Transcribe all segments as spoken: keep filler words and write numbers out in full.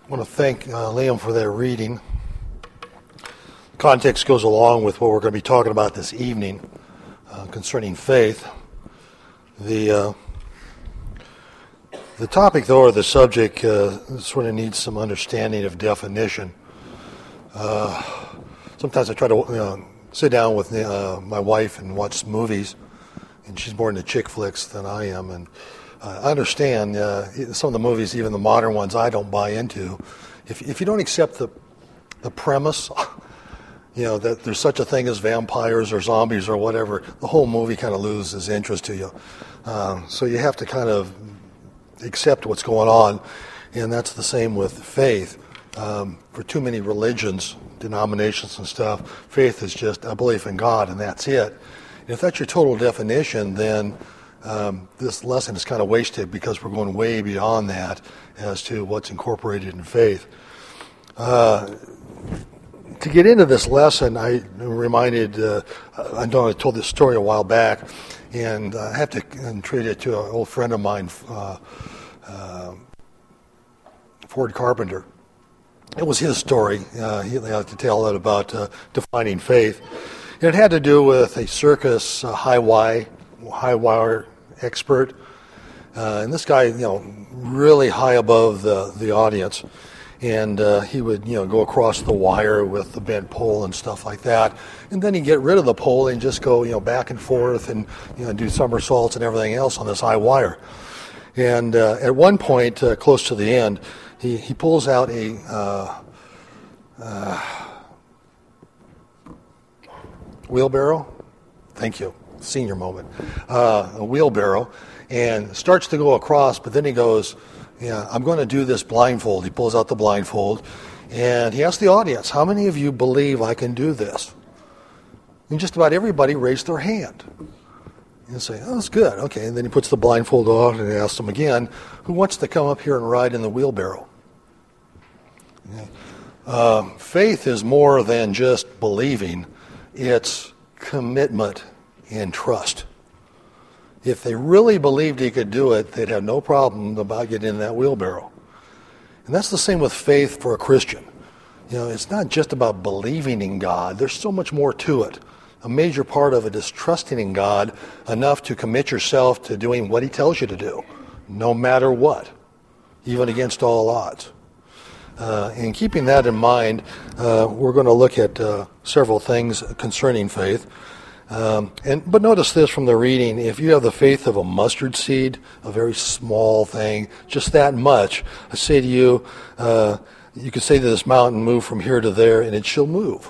I want to thank uh, Liam for that reading. Context goes along with what we're going to be talking about this evening uh, concerning faith. The uh, the topic, though, or the subject, uh, sort of needs some understanding of definition. Uh, sometimes I try to you know, sit down with uh, my wife and watch movies, and she's more into chick flicks than I am, and Uh, I understand uh, some of the movies, even the modern ones, I don't buy into. If if you don't accept the the premise, you know, that there's such a thing as vampires or zombies or whatever, the whole movie kind of loses interest to you. Uh, so you have to kind of accept what's going on, and that's the same with faith. Um, for too many religions, denominations and stuff, faith is just a belief in God, and that's it. And if that's your total definition, then Um, this lesson is kind of wasted because we're going way beyond that as to what's incorporated in faith. Uh, to get into this lesson, I reminded, uh, I know I told this story a while back, and I have to treat it to an old friend of mine, uh, uh, Ford Carpenter. It was his story. Uh, he had to tell it about uh, defining faith. And it had to do with a circus uh, high wire, high wire expert, uh, and this guy, you know, really high above the the audience, and uh, he would, you know, go across the wire with the bent pole and stuff like that, and then he'd get rid of the pole and just go, you know, back and forth and, you know, do somersaults and everything else on this high wire. And uh, at one point, uh, close to the end, he he pulls out a uh, uh, wheelbarrow. Thank you. Senior moment, uh, a wheelbarrow, and starts to go across, but then he goes, yeah, I'm going to do this blindfold. He pulls out the blindfold, and he asks the audience, how many of you believe I can do this? And just about everybody raised their hand. And say, oh, that's good. Okay, and then he puts the blindfold on, and he asks them again, who wants to come up here and ride in the wheelbarrow? Yeah. Uh, faith is more than just believing. It's commitment and trust. If they really believed he could do it, they'd have no problem about getting in that wheelbarrow. And that's the same with faith for a Christian. You know, it's not just about believing in God. There's so much more to it. A major part of it is trusting in God enough to commit yourself to doing what he tells you to do, no matter what, even against all odds. Uh, and keeping that in mind, uh, we're going to look at uh, several things concerning faith. Um, and but notice this from the reading: if you have the faith of a mustard seed, a very small thing, just that much, I say to you, uh, you could say to this mountain, move from here to there, and it shall move.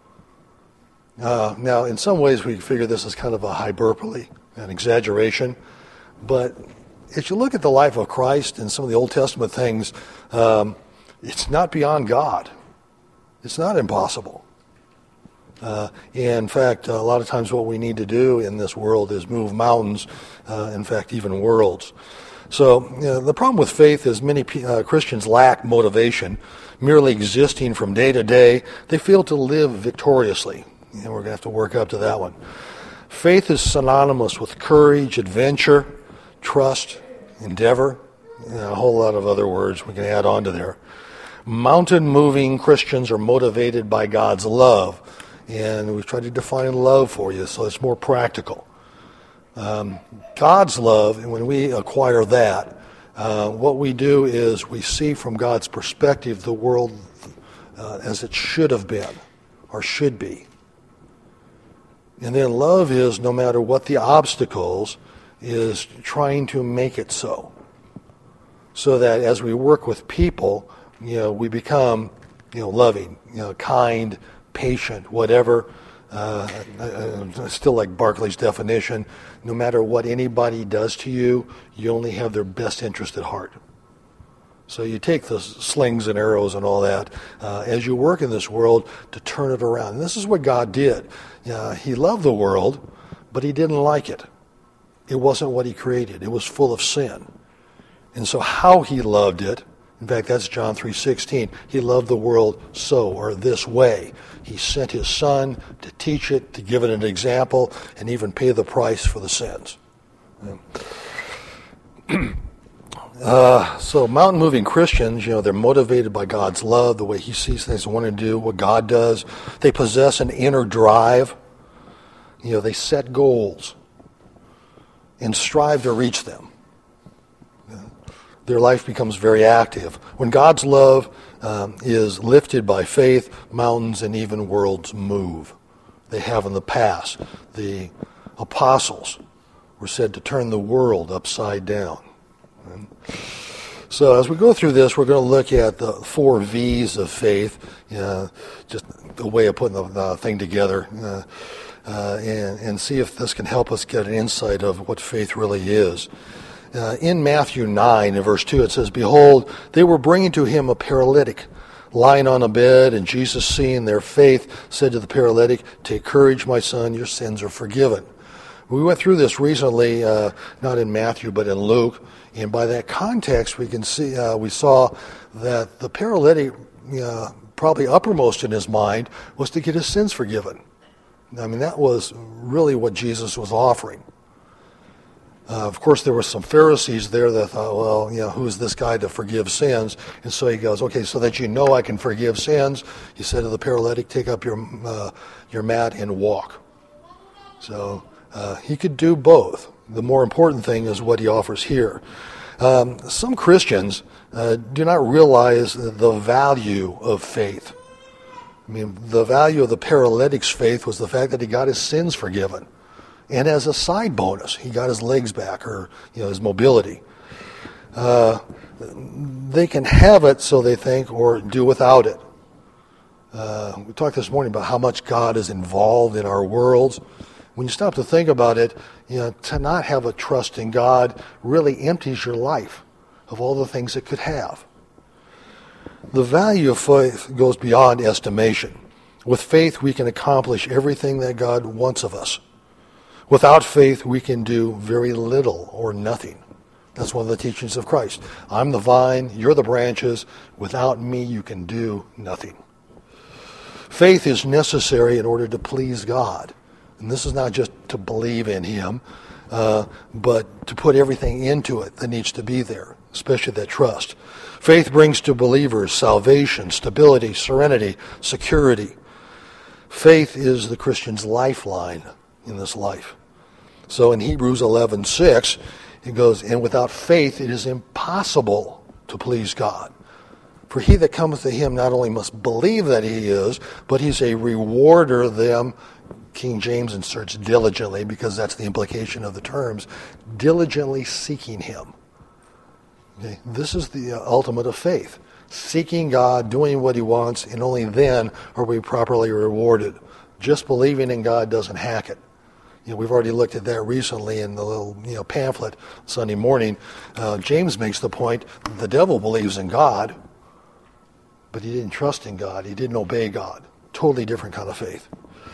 Uh, now, in some ways, we figure this is kind of a hyperbole, an exaggeration, but as you look at the life of Christ and some of the Old Testament things, um, it's not beyond God. It's not impossible. Uh, in fact, a lot of times what we need to do in this world is move mountains, uh, in fact, even worlds. So you know, the problem with faith is many uh, Christians lack motivation. Merely existing from day to day, they fail to live victoriously. And we're going to have to work up to that one. Faith is synonymous with courage, adventure, trust, endeavor, and a whole lot of other words we can add on to there. Mountain-moving Christians are motivated by God's love. And we've tried to define love for you so it's more practical. Um, God's love, and when we acquire that, uh, what we do is we see from God's perspective the world uh, as it should have been or should be. And then love is, no matter what the obstacles, is trying to make it so. So that as we work with people, you know, we become, you know, loving, you know, kind, patient, whatever. Uh, I, I still like Barclay's definition. No matter what anybody does to you, you only have their best interest at heart. So you take the slings and arrows and all that uh, as you work in this world to turn it around. And this is what God did. Uh, he loved the world, but he didn't like it. It wasn't what he created. It was full of sin. And so how he loved it, in fact, that's John three sixteen. He loved the world so, or this way. He sent his son to teach it, to give it an example, and even pay the price for the sins. Uh, so mountain-moving Christians, you know, they're motivated by God's love, the way he sees things, they want to do what God does. They possess an inner drive. You know, they set goals and strive to reach them. Their life becomes very active. When God's love um, is lifted by faith, mountains and even worlds move. They have in the past. The apostles were said to turn the world upside down. So as we go through this, we're going to look at the four V's of faith, uh, just a way of putting the, the thing together, uh, uh, and, and see if this can help us get an insight of what faith really is. Uh, in Matthew nine, in verse two, it says, "Behold, they were bringing to him a paralytic, lying on a bed, and Jesus, seeing their faith, said to the paralytic, 'Take courage, my son, your sins are forgiven.'" We went through this recently, uh, not in Matthew, but in Luke. And by that context, we can see uh, we saw that the paralytic, uh, probably uppermost in his mind, was to get his sins forgiven. I mean, that was really what Jesus was offering. Uh, of course, there were some Pharisees there that thought, well, you know, who is this guy to forgive sins? And so he goes, okay, so that you know I can forgive sins, he said to the paralytic, take up your uh, your mat and walk. So uh, he could do both. The more important thing is what he offers here. Um, some Christians uh, do not realize the value of faith. I mean, the value of the paralytic's faith was the fact that he got his sins forgiven. And as a side bonus, he got his legs back, or you know, his mobility. Uh, they can have it, so they think, or do without it. Uh, we talked this morning about how much God is involved in our worlds. When you stop to think about it, you know, to not have a trust in God really empties your life of all the things it could have. The value of faith goes beyond estimation. With faith, we can accomplish everything that God wants of us. Without faith, we can do very little or nothing. That's one of the teachings of Christ. I'm the vine, you're the branches. Without me, you can do nothing. Faith is necessary in order to please God. And this is not just to believe in him, uh, but to put everything into it that needs to be there, especially that trust. Faith brings to believers salvation, stability, serenity, security. Faith is the Christian's lifeline in this life. So in Hebrews eleven six, it goes, "And without faith it is impossible to please God. For he that cometh to him not only must believe that he is, but he's a rewarder of them." King James inserts diligently, because that's the implication of the terms, diligently seeking him. Okay? This is the uh, ultimate of faith. Seeking God, doing what he wants, and only then are we properly rewarded. Just believing in God doesn't hack it. You know, we've already looked at that recently in the little you know, pamphlet Sunday morning. Uh, James makes the point, the devil believes in God, but he didn't trust in God. He didn't obey God. Totally different kind of faith.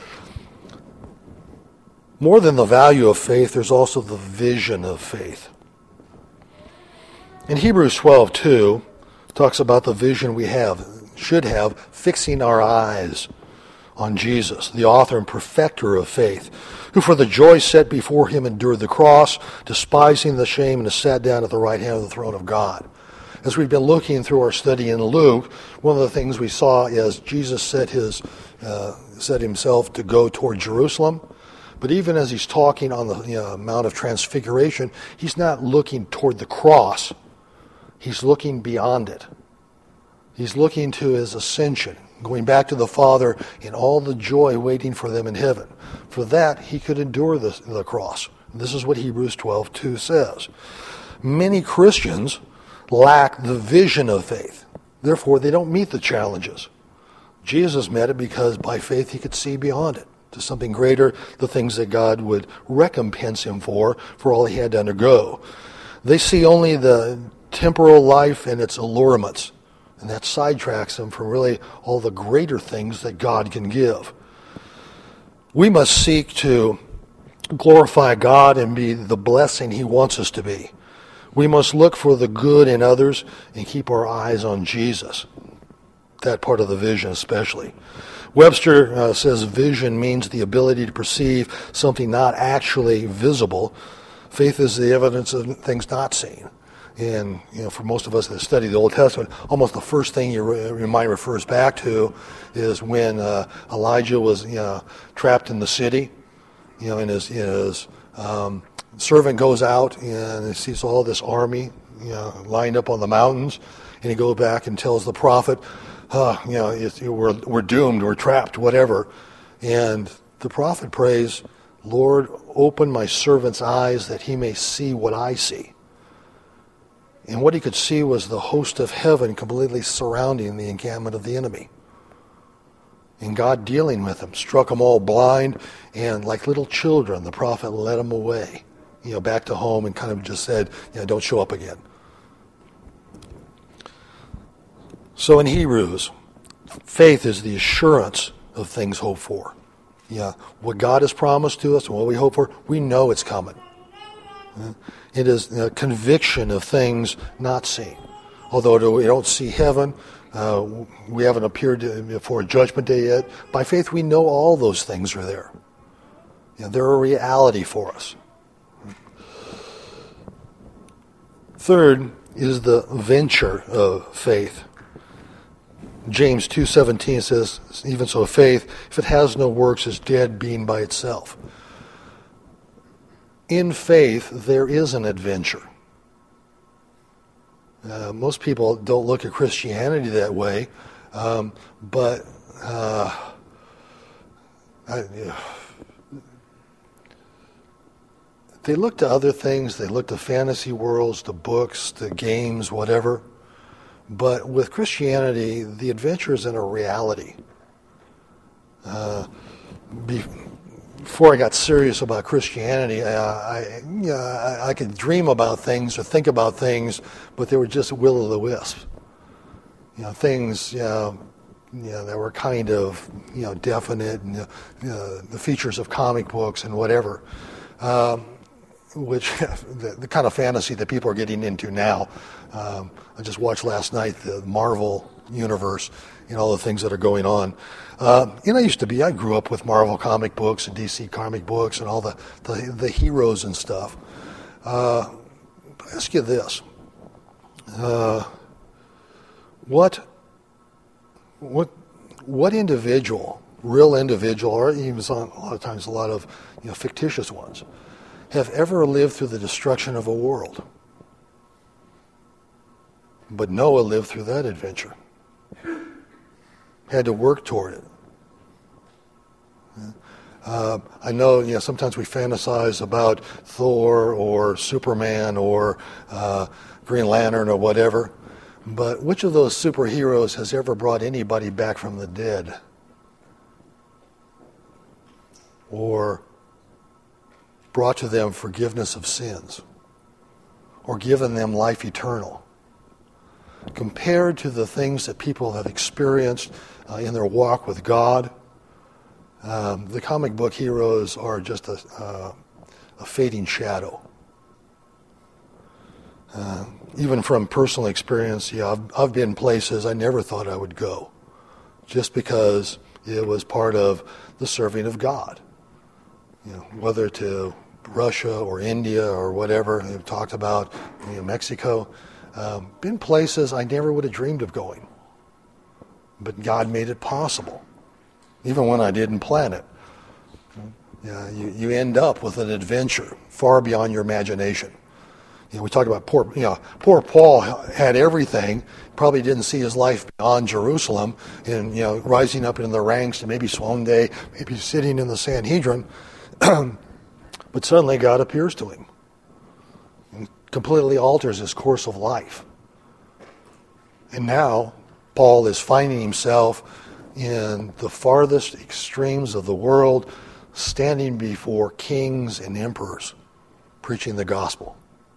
More than the value of faith, there's also the vision of faith. In Hebrews twelve two, talks about the vision we have, should have, fixing our eyes on Jesus, the author and perfecter of faith, who for the joy set before him endured the cross, despising the shame, and has sat down at the right hand of the throne of God. As we've been looking through our study in Luke, one of the things we saw is Jesus set his uh, set himself to go toward Jerusalem. But even as he's talking on the you know, Mount of Transfiguration, he's not looking toward the cross. He's looking beyond it. He's looking to his ascension, going back to the Father in all the joy waiting for them in heaven. For that, he could endure the, the cross. This is what Hebrews twelve two says. Many Christians lack the vision of faith. Therefore, they don't meet the challenges. Jesus met it because by faith he could see beyond it, to something greater, the things that God would recompense him for, for all he had to undergo. They see only the temporal life and its allurements, and that sidetracks them from really all the greater things that God can give. We must seek to glorify God and be the blessing he wants us to be. We must look for the good in others and keep our eyes on Jesus. That part of the vision especially. Webster uh, says vision means the ability to perceive something not actually visible. Faith is the evidence of things not seen. And you know, for most of us that study the Old Testament, almost the first thing your, your mind refers back to is when uh, Elijah was you know, trapped in the city. You know, and his, his um, servant goes out and he sees all this army you know, lined up on the mountains, and he goes back and tells the prophet, uh, you know, it's, we're, we're doomed, we're trapped, whatever. And the prophet prays, Lord, open my servant's eyes that he may see what I see. And what he could see was the host of heaven completely surrounding the encampment of the enemy. And God dealing with them, struck them all blind, and like little children, the prophet led them away, you know, back to home, and kind of just said, you know, don't show up again. So in Hebrews, faith is the assurance of things hoped for. Yeah, what God has promised to us and what we hope for, we know it's coming. It is a conviction of things not seen. Although we don't see heaven, uh, we haven't appeared before a judgment day yet. By faith, we know all those things are there. You know, they're a reality for us. Third is the venture of faith. James two seventeen says, even so faith, if it has no works, is dead, being by itself. In faith, there is an adventure. Uh, most people don't look at Christianity that way, um, but uh, I, uh, they look to other things. They look to fantasy worlds, to books, to games, whatever. But with Christianity, the adventure is in a reality. Uh, be, before I got serious about Christianity, uh, I, you know, I, I could dream about things or think about things, but they were just will-o'-the-wisp. You know, things, you know, you know, that were kind of, you know, definite, and you know, the features of comic books and whatever. Um, which the, the kind of fantasy that people are getting into now. Um, I just watched last night the Marvel universe and all the things that are going on. Uh, and I used to be, I grew up with Marvel comic books and D C comic books and all the, the, the heroes and stuff. Uh, I ask you this. Uh, what, what, what individual, real individual, or even a lot of times a lot of you know, fictitious ones, have ever lived through the destruction of a world? But Noah lived through that adventure. Had to work toward it. Uh, I know, you know, sometimes we fantasize about Thor or Superman or uh, Green Lantern or whatever, but which of those superheroes has ever brought anybody back from the dead? Or brought to them forgiveness of sins, or given them life eternal? Compared to the things that people have experienced uh, in their walk with God, um, the comic book heroes are just a, uh, a fading shadow. Uh, even from personal experience, yeah, I've, I've been places I never thought I would go, just because it was part of the serving of God. You know, whether to Russia or India or whatever, they've talked about, you know, Mexico, um, been places I never would have dreamed of going. But God made it possible, even when I didn't plan it. Yeah, you, you end up with an adventure far beyond your imagination. You know, we talk about poor, you know, poor Paul had everything, probably didn't see his life beyond Jerusalem, and you know, rising up in the ranks, and maybe one day, maybe sitting in the Sanhedrin. But suddenly God appears to him and completely alters his course of life. And now Paul is finding himself in the farthest extremes of the world, standing before kings and emperors, preaching the gospel.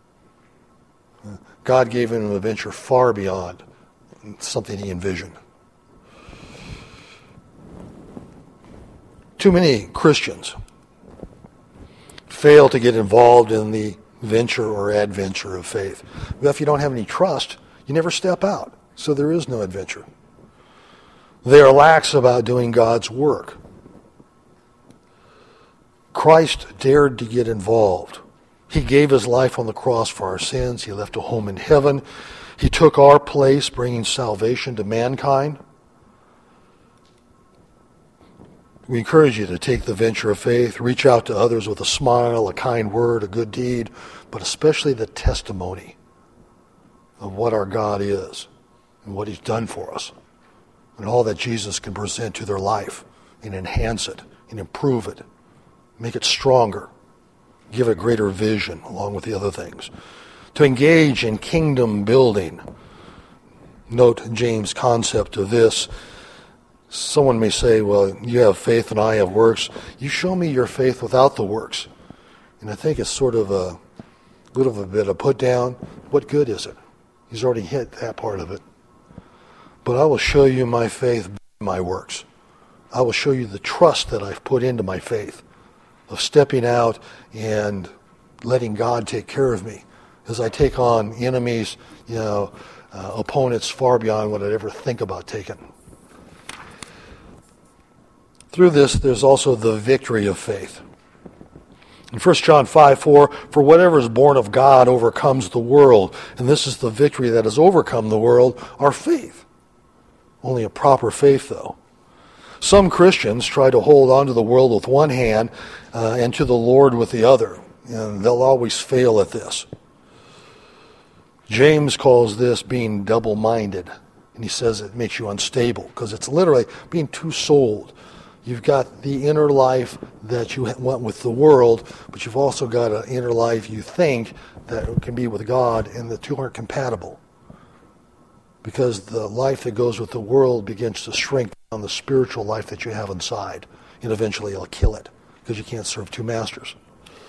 God gave him an adventure far beyond something he envisioned. Too many Christians fail to get involved in the venture or adventure of faith. But if you don't have any trust, you never step out. So there is no adventure. They are lax about doing God's work. Christ dared to get involved. He gave his life on the cross for our sins. He left a home in heaven. He took our place, bringing salvation to mankind. We encourage you to take the venture of faith, reach out to others with a smile, a kind word, a good deed, but especially the testimony of what our God is and what he's done for us and all that Jesus can present to their life and enhance it and improve it, make it stronger, give it greater vision along with the other things. To engage in kingdom building. Note James' concept of this. Someone may say, well, you have faith and I have works. You show me your faith without the works. And I think it's sort of a little a bit of put down. What good is it? He's already hit that part of it. But I will show you my faith by my works. I will show you the trust that I've put into my faith of stepping out and letting God take care of me as I take on enemies, you know, uh, opponents far beyond what I'd ever think about taking. Through this, there's also the victory of faith. In First John five four, for whatever is born of God overcomes the world. And this is the victory that has overcome the world, our faith. Only a proper faith, though. Some Christians try to hold on to the world with one hand uh, and to the Lord with the other. And they'll always fail at this. James calls this being double-minded. And he says it makes you unstable because it's literally being two-souled. You've got the inner life that you went with the world, but you've also got an inner life you think that can be with God, and the two aren't compatible. Because the life that goes with the world begins to shrink down the spiritual life that you have inside, and eventually it'll kill it, because you can't serve two masters.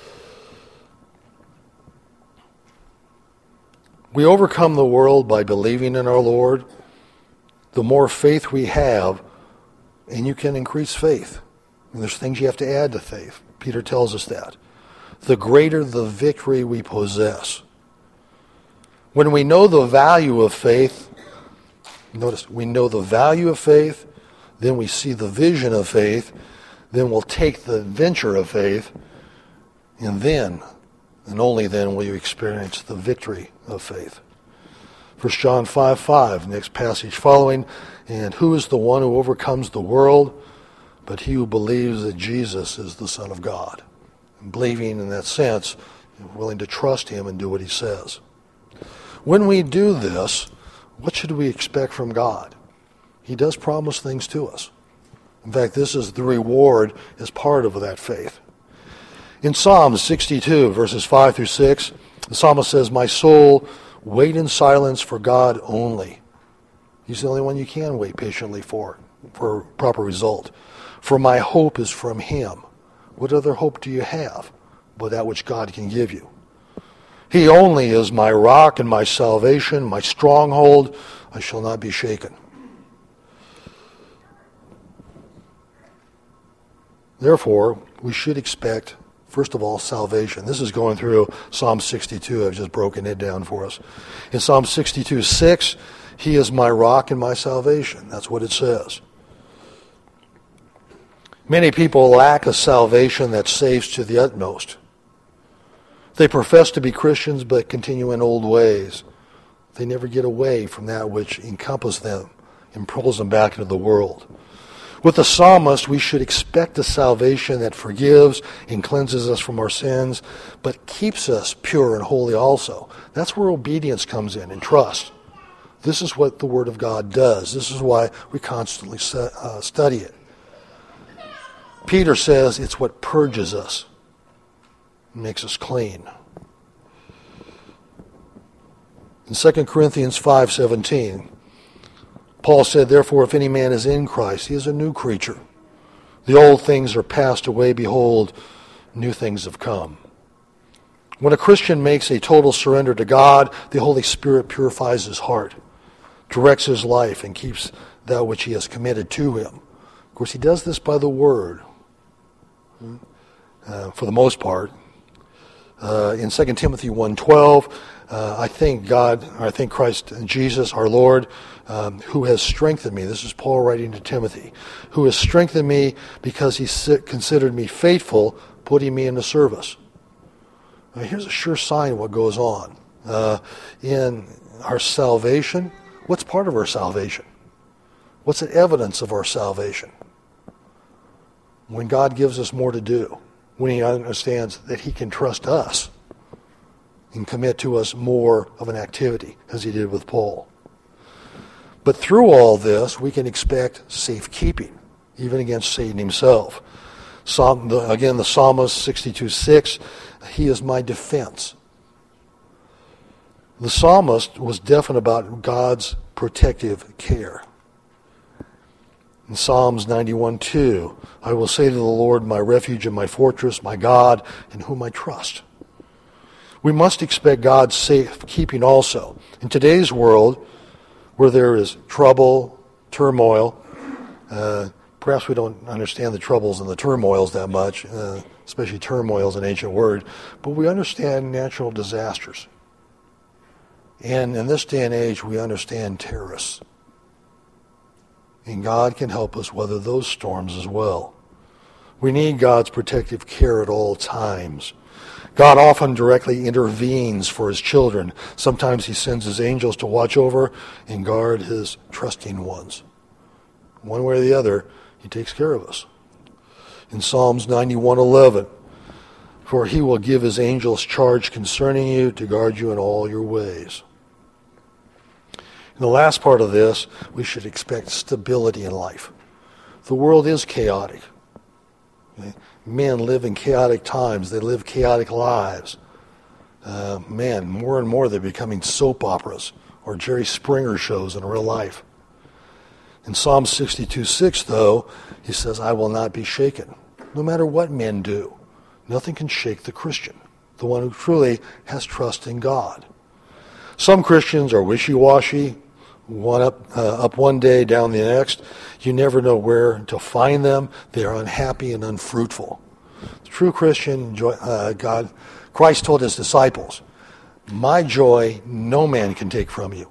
We overcome the world by believing in our Lord. The more faith we have, and you can increase faith. And there's things you have to add to faith. Peter tells us that. The greater the victory we possess. When we know the value of faith, notice, we know the value of faith, then we see the vision of faith, then we'll take the venture of faith, and then, and only then, will you experience the victory of faith. First John five five, next passage following, and who is the one who overcomes the world but he who believes that Jesus is the Son of God? And believing in that sense, willing to trust him and do what he says. When we do this, what should we expect from God? He does promise things to us. In fact, this is the reward as part of that faith. In Psalm sixty-two, verses five through six, the psalmist says, my soul, wait in silence for God only. He's the only one you can wait patiently for, for a proper result. For my hope is from him. What other hope do you have but that which God can give you? He only is my rock and my salvation, my stronghold. I shall not be shaken. Therefore, we should expect, first of all, salvation. This is going through Psalm sixty-two. I've just broken it down for us. In Psalm sixty-two six, he is my rock and my salvation. That's what it says. Many people lack a salvation that saves to the utmost. They profess to be Christians but continue in old ways. They never get away from that which encompasses them and pulls them back into the world. With the psalmist, we should expect a salvation that forgives and cleanses us from our sins, but keeps us pure and holy also. That's where obedience comes in and trust. This is what the Word of God does. This is why we constantly uh, study it. Peter says it's what purges us, makes us clean. In Second Corinthians five seventeen, Paul said, therefore, if any man is in Christ, he is a new creature. The old things are passed away. Behold, new things have come. When a Christian makes a total surrender to God, the Holy Spirit purifies his heart, directs his life, and keeps that which he has committed to him. Of course, he does this by the Word, uh, for the most part. Uh, in Second Timothy one twelve, uh, I thank God, I thank Christ Jesus, our Lord, um, who has strengthened me. This is Paul writing to Timothy. Who has strengthened me because he considered me faithful, putting me into service. Now, here's a sure sign of what goes on. Uh, in our salvation, what's part of our salvation? What's the evidence of our salvation? When God gives us more to do, when he understands that he can trust us and commit to us more of an activity, as he did with Paul. But through all this, we can expect safekeeping, even against Satan himself. Psalm, the, again, the psalmist, sixty-two six, he is my defense. The psalmist was definite about God's protective care. In Psalms ninety-one two, I will say to the Lord, my refuge and my fortress, my God, in whom I trust. We must expect God's safekeeping also. In today's world, where there is trouble, turmoil, uh, perhaps we don't understand the troubles and the turmoils that much, uh, especially turmoil is an ancient word, but we understand natural disasters. And in this day and age, we understand terrorists. And God can help us weather those storms as well. We need God's protective care at all times. God often directly intervenes for his children. Sometimes he sends his angels to watch over and guard his trusting ones. One way or the other, he takes care of us. In Psalms ninety-one eleven, for he will give his angels charge concerning you to guard you in all your ways. In the last part of this, we should expect stability in life. The world is chaotic. Okay? Men live in chaotic times. They live chaotic lives. Uh, man, more and more they're becoming soap operas or Jerry Springer shows in real life. In Psalm sixty-two six, though, he says, I will not be shaken. No matter what men do, nothing can shake the Christian, the one who truly has trust in God. Some Christians are wishy-washy, one up, uh, up one day, down the next. You never know where to find them. They are unhappy and unfruitful. The true Christian, joy, uh, God, Christ told his disciples, my joy no man can take from you.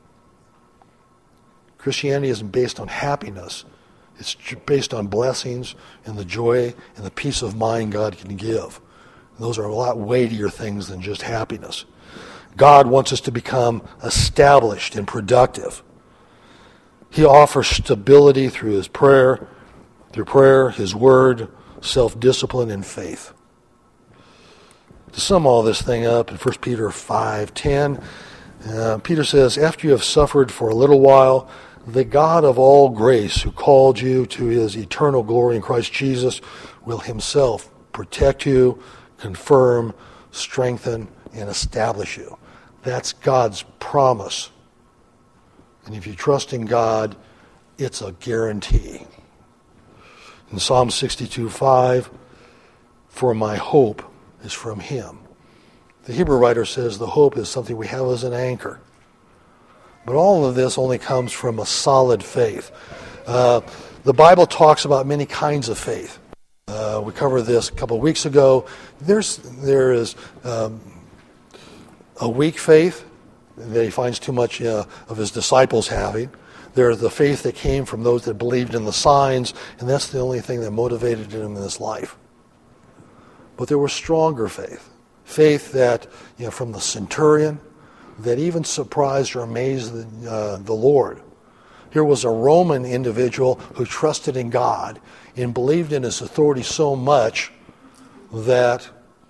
Christianity isn't based on happiness. It's based on blessings and the joy and the peace of mind God can give. And those are a lot weightier things than just happiness. God wants us to become established and productive. He offers stability through his prayer, through prayer, his word, self-discipline, and faith. To sum all this thing up in First Peter five ten, uh, Peter says, after you have suffered for a little while, the God of all grace who called you to his eternal glory in Christ Jesus will himself protect you, confirm, strengthen, and establish you. That's God's promise. And if you trust in God, it's a guarantee. In Psalm sixty-two five, for my hope is from him. The Hebrew writer says the hope is something we have as an anchor. But all of this only comes from a solid faith. Uh, the Bible talks about many kinds of faith. Uh, we covered this a couple of weeks ago. There's there is um, a weak faith that he finds too much uh, of his disciples having. There's the faith that came from those that believed in the signs, and that's the only thing that motivated him in this life. But there was stronger faith, faith that, you know, from the centurion, that even surprised or amazed the, uh, the Lord. Here was a Roman individual who trusted in God and believed in his authority so much that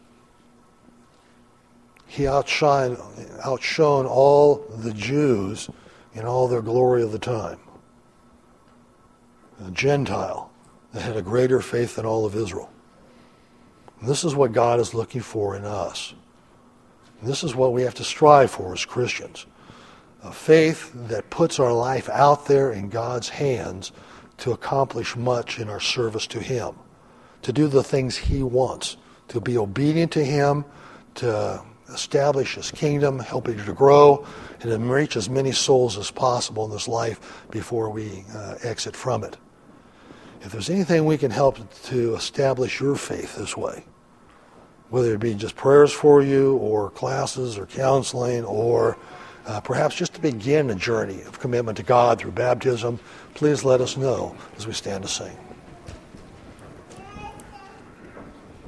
he outshine, outshone all the Jews in all their glory of the time. A Gentile that had a greater faith than all of Israel. And this is what God is looking for in us. And this is what we have to strive for as Christians. A faith that puts our life out there in God's hands to accomplish much in our service to him. To do the things he wants. To be obedient to him. To establish his kingdom, help it to grow, and to reach as many souls as possible in this life before we uh, exit from it. If there's anything we can help to establish your faith this way, whether it be just prayers for you or classes or counseling or uh, perhaps just to begin a journey of commitment to God through baptism, please let us know as we stand to sing.